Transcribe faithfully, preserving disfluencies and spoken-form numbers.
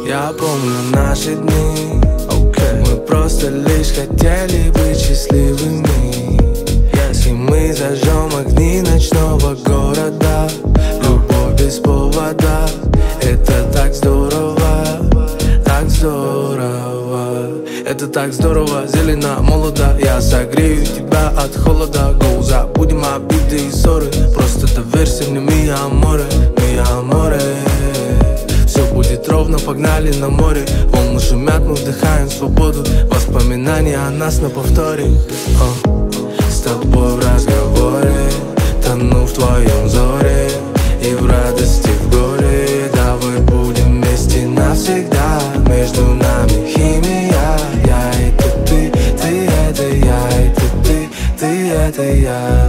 Я помню наши дни, okay. Мы просто лишь хотели быть счастливыми. Если мы зажжем огни ночного города, любовь без повода, это так здорово, так здорово. Это так здорово, зелено, молодо. Я согрею тебя от холода. Гоу, забудем обиды и ссоры. Просто доверься мне, ми аморе, ми аморе. Все будет ровно, погнали на море. Волны шумят, мы вдыхаем свободу. Воспоминания о нас на повторе. О, с тобой в разговоре, тону в твоем взоре. И в радости, в горе. Давай будем вместе навсегда. Между нами химия. Я это ты, ты это я. Это ты, ты это я.